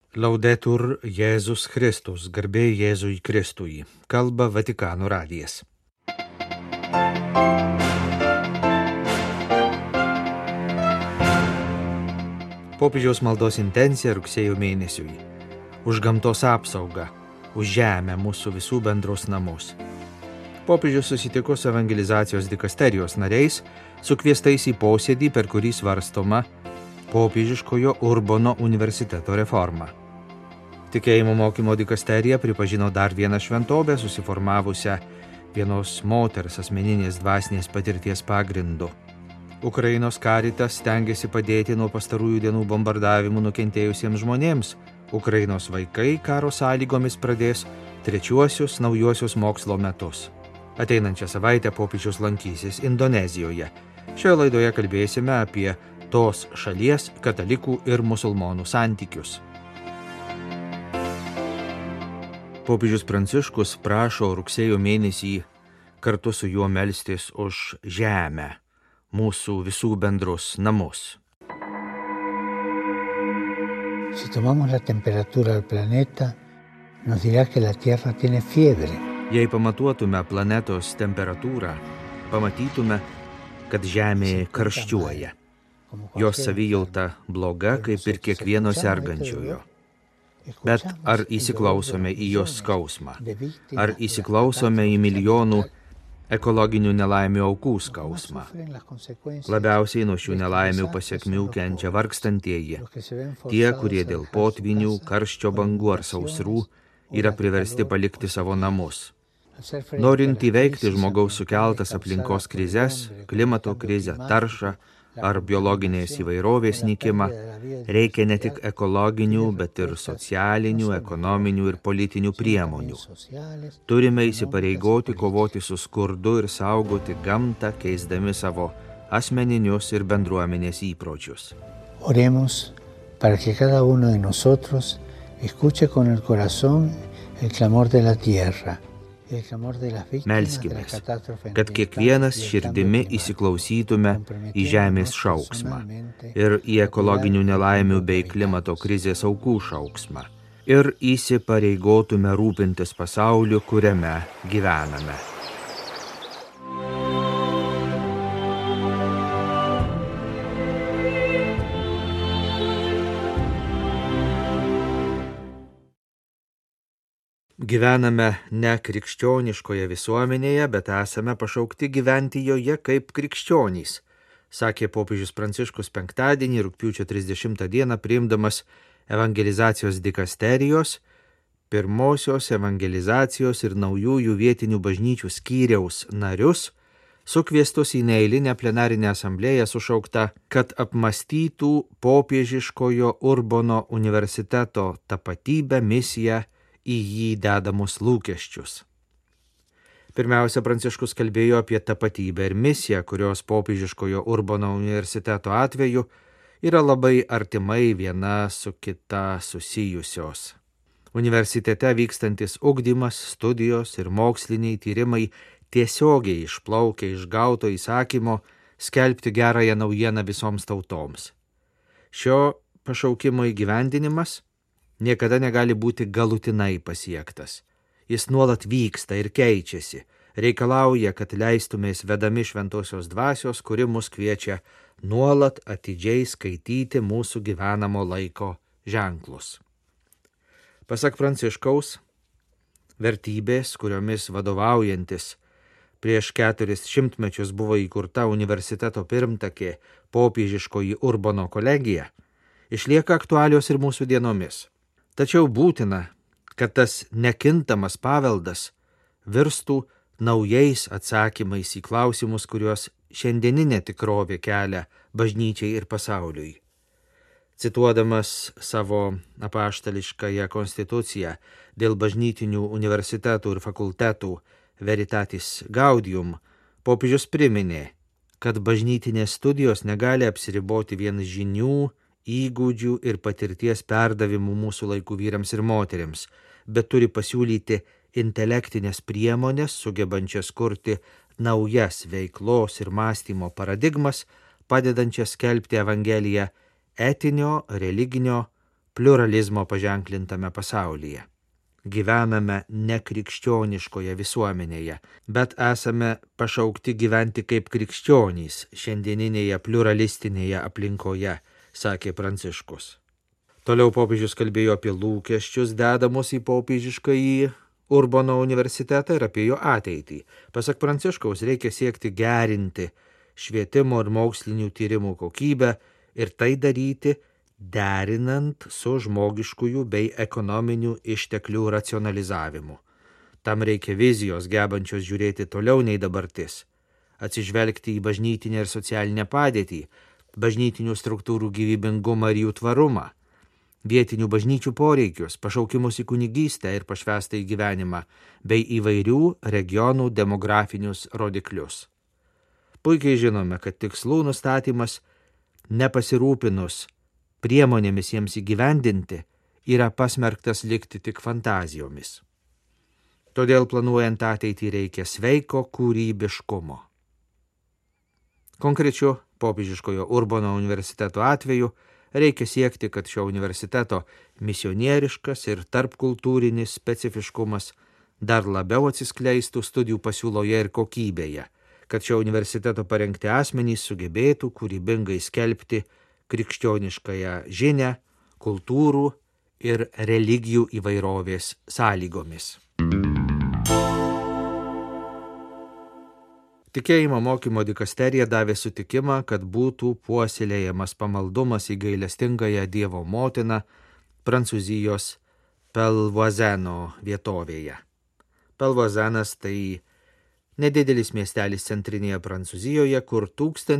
Laudetur Jėzus Kristus, garbė Jėzui Kristui, kalba Vatikano radijas. Popiežiaus maldos intencija rugsėjo mėnesiui. Už gamtos apsaugą, už žemę mūsų visų bendros namus. Popiežius susitiko su evangelizacijos dikasterijos nariais, sukviestais į posėdį, per kurį svarstoma popiežiškojo Urbono universiteto reforma. Tikėjimo mokymo dikasterija pripažino dar vieną šventovę susiformavusią vienos moters asmeninės dvasinės patirties pagrindu. Ukrainos Caritas stengiasi padėti nuo pastarųjų dienų bombardavimų nukentėjusiems žmonėms. Ukrainos vaikai karo sąlygomis pradės trečiuosius naujuosius mokslo metus. Ateinančią savaitę popiežius lankysis Indonezijoje. Šioje laidoje kalbėsime apie tos šalies katalikų ir musulmonų santykius. Popiežius Pranciškus prašo rugsėjo mėnesį kartu su juo melstis už žemę, mūsų visų bendrus namus. Si tomamos la temperatura del planeta, nos dirá que la Tierra tiene fiebre. Jei pamatuotume planetos temperatūrą, pamatytume, kad Žemė karščiuoja. Jos savijauta bloga, kaip ir kiekvieno sergančiojo. Bet ar įsiklausome į jos skausmą? Ar įsiklausome į milijonų ekologinių nelaimių aukų skausmą? Labiausiai nuo šių nelaimių pasekmių kenčia vargstantieji, tie, kurie dėl potvynių, karščio bangų ar sausrų yra priversti palikti savo namus. Norint įveikti žmogaus sukeltas aplinkos krizes, klimato krizę, taršą ar biologinės įvairovės nykimą, reikia ne tik ekologinių, bet ir socialinių, ekonominių ir politinių priemonių. Turime įsipareigoti kovoti su skurdu ir saugoti gamtą, keisdami savo asmeninius ir bendruomenės įpročius. Oremos para que cada uno de nosotros escuche con el corazón el clamor de la tierra. Melskimės, kad kiekvienas širdimi įsiklausytume į žemės šauksmą ir į ekologinių nelaimių bei klimato krizės aukų šauksmą ir įsipareigotume rūpintis pasauliu, kuriame gyvename. Gyvename ne krikščioniškoje visuomenėje, bet esame pašaukti gyventi joje kaip krikščionys, sakė popiežius Pranciškus penktadienį, rugpjūčio 30 dieną, priimdamas evangelizacijos dikasterijos, pirmosios evangelizacijos ir naujųjų vietinių bažnyčių skyriaus narius, sukviestus į neeilinę plenarinę asamblėją sušauktą, kad apmąstytų popiežiškojo Urbono universiteto tapatybę, misiją, į jį dedamus lūkesčius. Pirmiausia, Pranciškus kalbėjo apie tapatybę ir misiją, kurios popiežiškojo Urbono universiteto atveju yra labai artimai viena su kita susijusios. Universitete vykstantis ugdymas, studijos ir moksliniai tyrimai tiesiogiai išplaukia iš gauto įsakymo skelbti gerąją naujieną visoms tautoms. Šio pašaukimo įgyvendinimas niekada negali būti galutinai pasiektas. Jis nuolat vyksta ir keičiasi, reikalauja, kad leistumės vedami šventosios dvasios, kuri mus kviečia nuolat atidžiai skaityti mūsų gyvenamo laiko ženklus. Pasak Pranciškaus, vertybės, kuriomis vadovaujantis prieš 400 mečius buvo įkurta universiteto pirmtakė popiežiškoji Urbono kolegija, išlieka aktualios ir mūsų dienomis. Tačiau būtina, kad tas nekintamas paveldas virstų naujais atsakymais į klausimus, kuriuos šiandieninė tikrovė kelia bažnyčiai ir pasauliui. Cituodamas savo apaštališkąją konstituciją dėl bažnytinių universitetų ir fakultetų Veritatis Gaudium, popiežius priminė, kad bažnytinės studijos negali apsiriboti vien žinių, įgūdžių ir patirties perdavimų mūsų laikų vyrams ir moteriams, bet turi pasiūlyti intelektinės priemonės, sugebančias kurti naujas veiklos ir mąstymo paradigmas, padedančias skelbti Evangeliją etinio, religinio, pluralizmo paženklintame pasaulyje. Gyvename nekrikščioniškoje visuomenėje, bet esame pašaukti gyventi kaip krikščionys šiandieninėje pluralistinėje aplinkoje, sakė Pranciškus. Toliau popiežius kalbėjo apie lūkesčius dedamus į popiežiškąjį Urbono universitetą ir apie jo ateitį. Pasak Pranciškaus, reikia siekti gerinti švietimo ir mokslinių tyrimų kokybę ir tai daryti derinant su žmogiškųjų bei ekonominių išteklių racionalizavimu. Tam reikia vizijos, gebančios žiūrėti toliau nei dabartis, atsižvelgti į bažnytinę ir socialinę padėtį, bažnytinių struktūrų gyvybingumą ir jų tvarumą, vietinių bažnyčių poreikius, pašaukimus į kunigystę ir pašvęstą į gyvenimą, bei įvairių regionų demografinius rodiklius. Puikiai žinome, kad tikslų nustatymas nepasirūpinus priemonėmis jiems įgyvendinti yra pasmerktas likti tik fantazijomis. Todėl planuojant ateitį reikia sveiko kūrybiškumo. Konkrečiu popiežiškojo Urbono universiteto atveju reikia siekti, kad šio universiteto misionieriškas ir tarpkultūrinis specifiškumas dar labiau atsiskleistų studijų pasiūloje ir kokybėje, kad šio universiteto parengti asmenys sugebėtų kūrybingai skelbti krikščioniškąją žinią, kultūrų ir religijų įvairovės sąlygomis. Tikėjimo mokymo dikasterija davė sutikimą, kad būtų puoselėjamas pamaldumas į gailestingąją Dievo motiną Prancūzijos Pelvoizeno vietovėje. Pelvoizenas tai nedidelis miestelis centrinėje Prancūzijoje, kur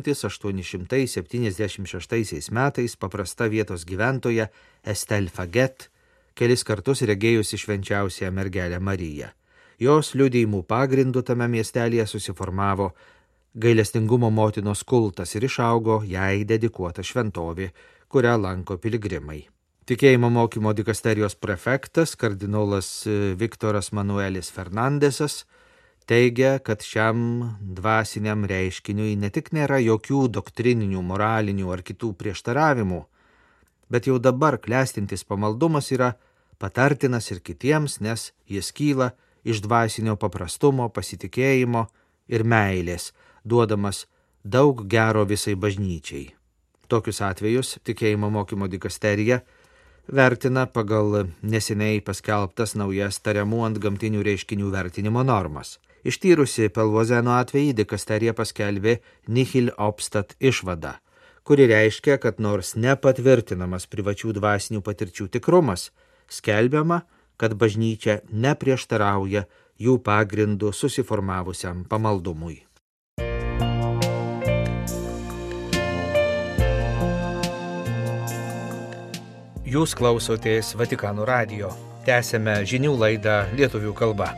1876 metais paprasta vietos gyventoja Estelle Faget kelis kartus regėjusi švenčiausiąją mergelę Mariją. Jos liudijimų pagrindu tame miestelėje susiformavo gailestingumo motinos kultas ir išaugo jai dedikuota šventovė, kurią lanko piligrimai. Tikėjimo mokymo dikasterijos prefektas kardinolas Viktoras Manuelis Fernandesas teigia, kad šiam dvasiniam reiškiniui ne tik nėra jokių doktrininių, moralinių ar kitų prieštaravimų, bet jau dabar klestintis pamaldumas yra patartinas ir kitiems, nes jis kyla iš dvasinio paprastumo, pasitikėjimo ir meilės, duodamas daug gero visai bažnyčiai. Tokius atvejus tikėjimo mokymo dikasterija vertina pagal neseniai paskelbtas naujas tariamų antgamtinių reiškinių vertinimo normas. Ištyrusi Pelvoizeno atvejį, dikasterija paskelbė nihil obstat išvadą, kuri reiškia, kad nors nepatvirtinamas privačių dvasinių patirčių tikrumas, skelbiama, kad bažnyčia neprieštarauja jų pagrindų susiformavusiam pamaldumui. Jūs klausotės Vatikano radijo. Tęsiame žinių laidą lietuvių kalba.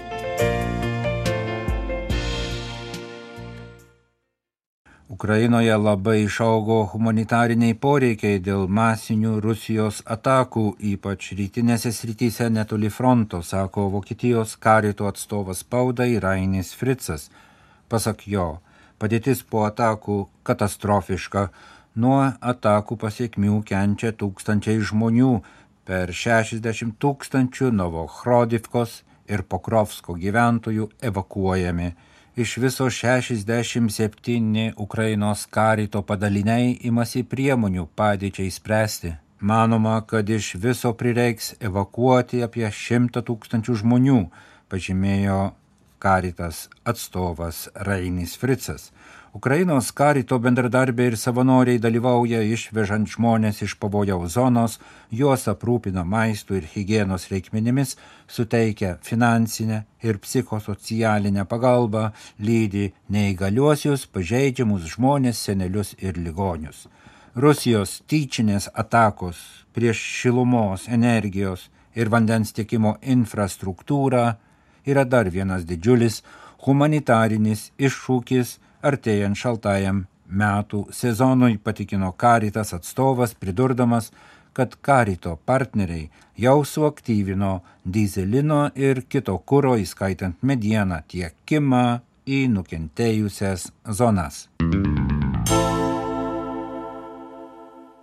Ukrainoje labai išaugo humanitariniai poreikiai dėl masinių Rusijos atakų, ypač rytinėse srityse netoli fronto, sako Vokietijos Karito atstovas spaudai Rainis Fritzas. Pasak jo, padėtis po atakų katastrofiška, nuo atakų pasiekmių kenčia tūkstančiai žmonių, per 60 000 Novochrodivkos ir Pokrovsko gyventojų evakuojami. Iš viso 67 Ukrainos Karito padaliniai imasi priemonių padėčiai spręsti. Manoma, kad iš viso prireiks evakuoti apie 100 000 žmonių, pažymėjo Karitas atstovas Rainis Fritzas. Ukrainos Karito bendradarbiai ir savanoriai dalyvauja išvežant žmonės iš pavojaus zonos, juos aprūpina maistų ir higienos reikmenimis, suteikia finansinę ir psichosocialinę pagalbą, lydi neįgaliuosius, pažeidžiamus žmonės, senelius ir ligonius. Rusijos tyčinės atakos prieš šilumos, energijos ir vandens tiekimo infrastruktūrą yra dar vienas didžiulis humanitarinis iššūkis artėjant šaltajam metų sezonui, patikino Karitas atstovas, pridurdamas, kad Karito partneriai jau suaktyvino dyzelino ir kito kuro, įskaitant medieną, tiekimą į nukentėjusias zonas.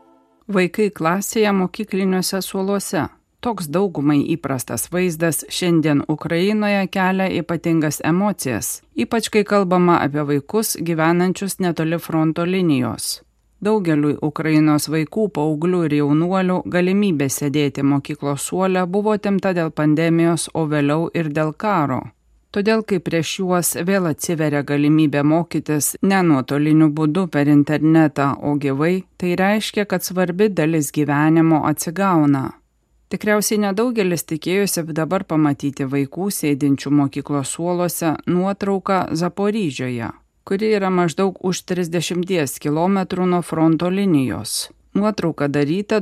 Vaikai klasėje mokykliniuose suoluose. Toks daugumai įprastas vaizdas šiandien Ukrainoje kelia ypatingas emocijas, ypač kai kalbama apie vaikus gyvenančius netoli fronto linijos. Daugeliui Ukrainos vaikų, paauglių ir jaunuolių galimybė sėdėti mokyklos suole buvo atimta dėl pandemijos, o vėliau ir dėl karo. Todėl, kai prieš juos vėl atsiveria galimybė mokytis ne nuotoliniu būdu per internetą, o gyvai, tai reiškia, kad svarbi dalis gyvenimo atsigauna. Tikriausiai nedaugelis tikėjosi dabar pamatyti vaikų sėdinčių mokyklos suoluose nuotrauką Zaporyžioje, kuri yra maždaug už 30 km nuo fronto linijos. Nuotrauka daryta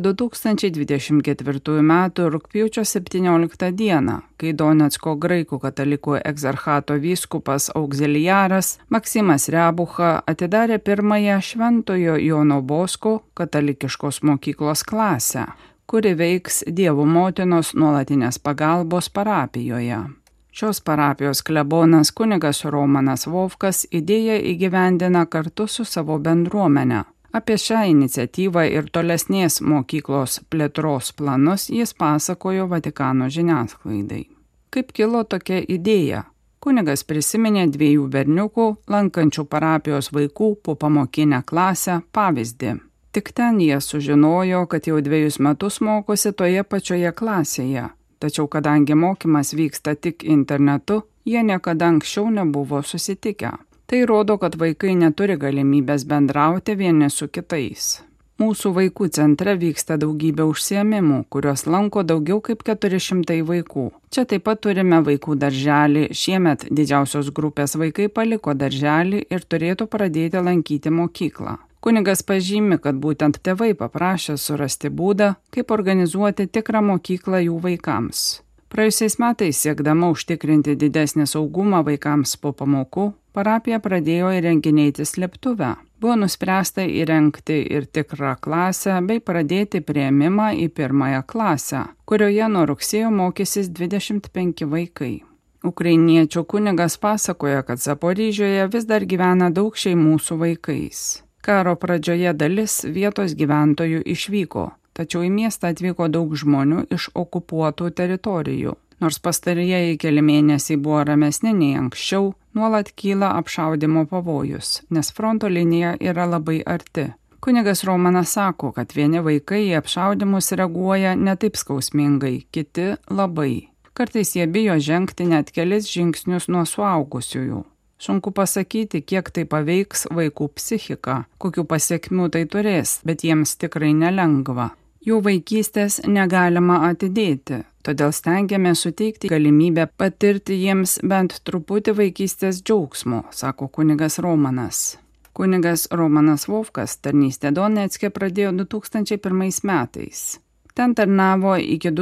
2024 m. rugpjūčio 17 d., kai Donecko graikų katalikų egzarchato vyskupas auxiliaras Maksimas Rebucha atidarė pirmąją Šventojo Jono Bosko katalikiškos mokyklos klasę, kuri veiks Dievo motinos nuolatinės pagalbos parapijoje. Šios parapijos klebonas kunigas Romanas Vovkas idėją įgyvendina kartu su savo bendruomene. Apie šią iniciatyvą ir tolesnės mokyklos plėtros planus jis pasakojo Vatikano žiniasklaidai. Kaip kilo tokia idėja? Kunigas prisiminė 2 berniukų, lankančių parapijos vaikų popamokinę klasę pavyzdį. Tik ten jie sužinojo, kad jau 2 metus mokosi toje pačioje klasėje. Tačiau kadangi mokymas vyksta tik internetu, jie niekada anksčiau nebuvo susitikę. Tai rodo, kad vaikai neturi galimybės bendrauti vieni su kitais. Mūsų vaikų centre vyksta daugybė užsiėmimų, kuriuos lanko daugiau kaip 400 vaikų. Čia taip pat turime vaikų darželį. Šiemet didžiausios grupės vaikai paliko darželį ir turėtų pradėti lankyti mokyklą. Kunigas pažymi, kad būtent tėvai paprašė surasti būdą, kaip organizuoti tikrą mokyklą jų vaikams. Praėjusiais metais, siekdama užtikrinti didesnį saugumą vaikams po pamokų, parapija pradėjo įrenginėti slėptuvę. Buvo nuspręsta įrengti ir tikrą klasę bei pradėti priėmimą į 1 klasę, kurioje nuo rugsėjo mokysis 25 vaikai. Ukrainiečių kunigas pasakoja, kad Zaporyžioje vis dar gyvena daug šeimų su vaikais. Karo pradžioje dalis vietos gyventojų išvyko, tačiau į miestą atvyko daug žmonių iš okupuotų teritorijų. Nors pastarieji keli mėnesiai buvo ramesni nei anksčiau, nuolat kyla apšaudimo pavojus, nes fronto linija yra labai arti. Kunigas Romanas sako, kad vieni vaikai į apšaudimus reaguoja ne taip skausmingai, kiti labai. Kartais jie bijo žengti net kelis žingsnius nuo suaugusiųjų. Sunku pasakyti, kiek tai paveiks vaikų psichiką, kokių pasekmių tai turės, bet jiems tikrai nelengva. Jų vaikystės negalima atidėti, todėl stengiamės suteikti galimybę patirti jiems bent truputį vaikystės džiaugsmo, sako kunigas Romanas. Kunigas Romanas Vovkas tarnystę Donecke pradėjo 2001 metais. Ten tarnavo iki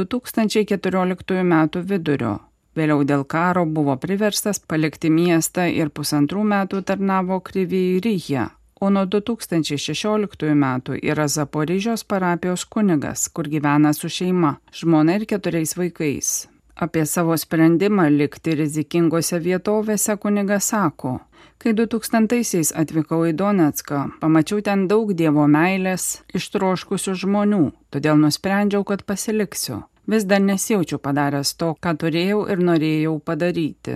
2014 metų vidurio. Vėliau dėl karo buvo priverstas palikti miestą ir 1,5 metų tarnavo Kryvyj Ryhe, o nuo 2016 metų yra Zaporyžios parapijos kunigas, kur gyvena su šeima, žmona ir 4 vaikais. Apie savo sprendimą likti rizikingose vietovėse kunigas sako, kai 2000-aisiais atvykau į Donecką, pamačiau ten daug Dievo meilės, ištroškusių žmonių, todėl nusprendžiau, kad pasiliksiu. Vis dar nesijaučiu padaręs to, ką turėjau ir norėjau padaryti.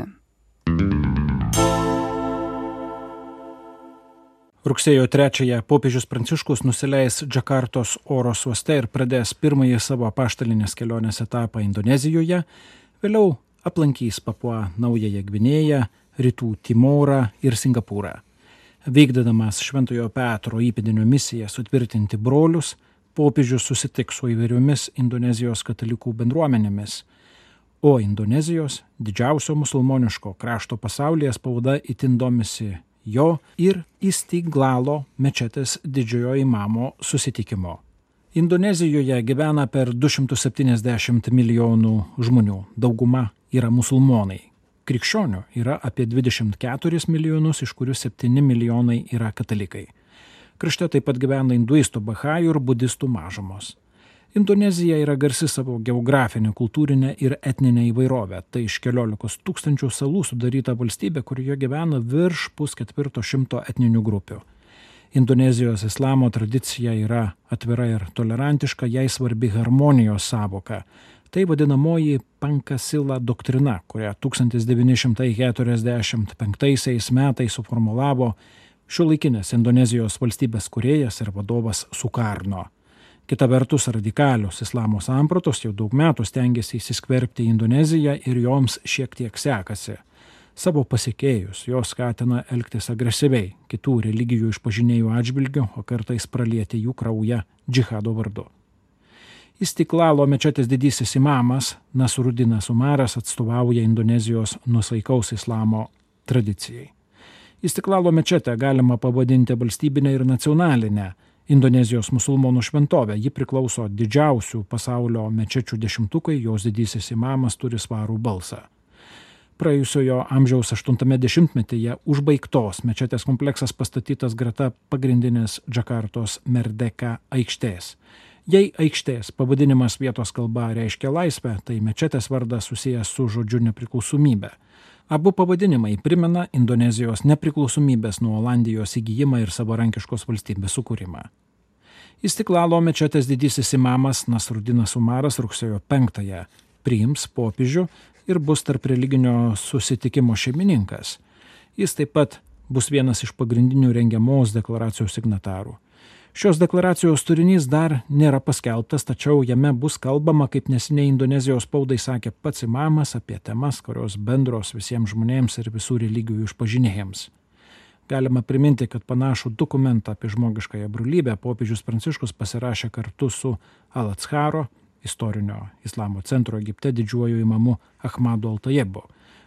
Rugsėjo 3 popiežius Pranciškus nusileis Džakartos oro uoste ir pradės pirmąjį savo apaštalinės kelionės etapą Indonezijoje, vėliau aplankys Papua Naująją Gvinėją, Rytų Timorą ir Singapūrą. Vykdydamas Šventojo Petro įpėdinio misiją sutvirtinti brolius, popiežius susitiks su įvairiomis Indonezijos katalikų bendruomenėmis, o Indonezijos didžiausio musulmoniško krašto pasaulyje spauda itin domisi jo ir Istiglalo mečetės didžiojo imamo susitikimo. Indonezijoje gyvena per 270 milijonų žmonių, dauguma yra musulmonai. Krikščionių yra apie 24 milijonus, iš kurių 7 milijonai yra katalikai. Krašte taip pat gyvena hinduistų, bahajų ir budistų mažumos. Indonezija yra garsi savo geografinę, kultūrinę ir etninę įvairovę. Tai iš 14 000 salų sudaryta valstybė, kurioje gyvena virš 1,25 etninių grupių. Indonezijos islamo tradicija yra atvira ir tolerantiška, jai svarbi harmonijos savoka. Tai vadinamoji Pankasila doktrina, kurią 1945 metais suformulavo šiuolaikinės Indonezijos valstybės kūrėjas ir vadovas Sukarno. Kita vertus, radikalios islamo sampratos jau daug metų stengiasi įsiskverbti į Indoneziją ir joms šiek tiek sekasi. Savo pasekėjus jos skatina elgtis agresyviai, kitų religijų išpažinėjų atžvilgiu, o kartais pralieti jų kraują džihado vardu. Istiklalo mečetės didysis imamas Nasrudinas Umaras atstovauja Indonezijos nuosaikaus islamo tradicijai. Istiklalo mečetę galima pavadinti valstybinę ir nacionalinę Indonezijos musulmonų šventovę. Ji priklauso didžiausių pasaulio mečečių dešimtukai, jos didysis imamas turi svarų balsą. Praėjusiojo amžiaus 80-metyje užbaigtos mečetės kompleksas pastatytas greta pagrindinės Džakartos Merdeka aikštės. Jei aikštės pavadinimas vietos kalba reiškia laisvę, tai mečetės vardas susijęs su žodžiu nepriklausomybė. Abu pavadinimai primena Indonezijos nepriklausomybės nuo Olandijos įgijimą ir savarankiškos valstybės sukūrimą. Istiklalo mečetės didysis imamas Nasrudinas Umaras rugsėjo 5-ąją priims popiežių ir bus tarp religinio susitikimo šeimininkas. Jis taip pat bus vienas iš pagrindinių rengiamos deklaracijos signatarų. Šios deklaracijos turinys dar nėra paskelbtas, tačiau jame bus kalbama, kaip neseniai Indonezijos spaudai sakė pats imamas, apie temas, kurios bendros visiems žmonėms ir visų religijų išpažinėjams. Galima priminti, kad panašų dokumentą apie žmogiškąją brolybę popiežius Pranciškus pasirašė kartu su Al-Azharo, istorinio islamo centro Egipte didžiuoju imamu Ahmadu Al-Tajebu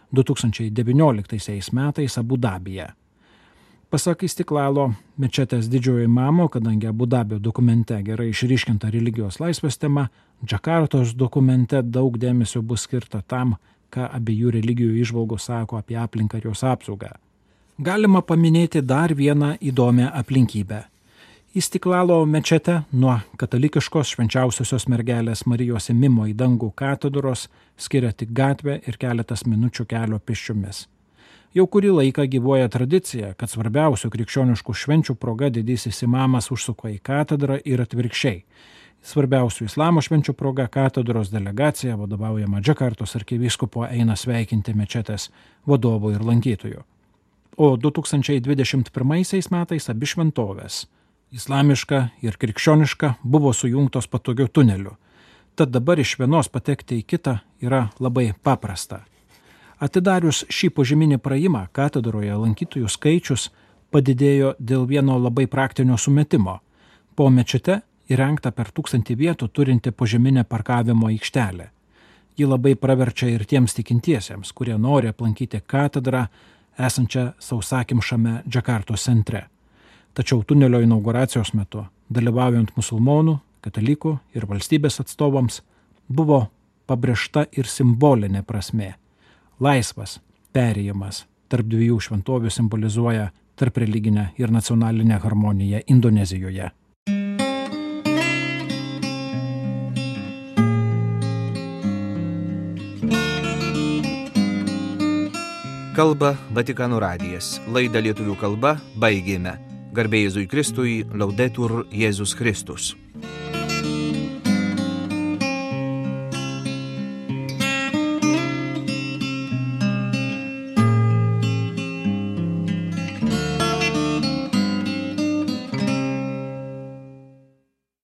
2019 metais Abu Dabyje. Pasak Istiklalo mečetės didžiojo imamo, kadangi Abu Dabio dokumente gerai išryškinta religijos laisvės tema, Džakartos dokumente daug dėmesio bus skirta tam, ką abiejų religijų įžvalgos sako apie aplinką ir jos apsaugą. Galima paminėti dar vieną įdomią aplinkybę. Istiklalo mečetę nuo katalikiškos švenčiausiosios mergelės Marijos ėmimo į dangų katedros skiria tik gatvė ir keletas minučių kelio pėsčiomis. Jau kurį laiką gyvuoja tradicija, kad svarbiausių krikščioniškų švenčių proga didysis imamas užsuka į katedrą ir atvirkščiai. Svarbiausių islamo švenčių proga katedros delegacija, vadovaujama Džakartos arkivyskupo, eina sveikinti mečetės vadovų ir lankytojų. O 2021 metais abi šventovės, islamiška ir krikščioniška, buvo sujungtos patogiu tuneliu. Tad dabar iš vienos patekti į kitą yra labai paprasta. Atidarius šį požeminį praėjimą, katedroje lankytojų skaičius padidėjo dėl vieno labai praktinio sumetimo. Po mečete įrengta per 1000 vietų turinti požeminę parkavimo aikštelę. Ji labai praverčia ir tiems tikintiesiems, kurie nori aplankyti katedrą esančią sausakimšame Džakartos centre. Tačiau tunelio inauguracijos metu, dalyvaujant musulmonų, katalikų ir valstybės atstovams, buvo pabrėžta ir simbolinė prasmė. Laisvas perėjimas tarp dviejų šventovių simbolizuoja tarp religinę ir nacionalinę harmoniją Indonezijoje. Kalba Vatikano radijas. Laidą lietuvių kalba baigėme. Garbė Jėzui Kristui, Laudetur Jėzus Kristus.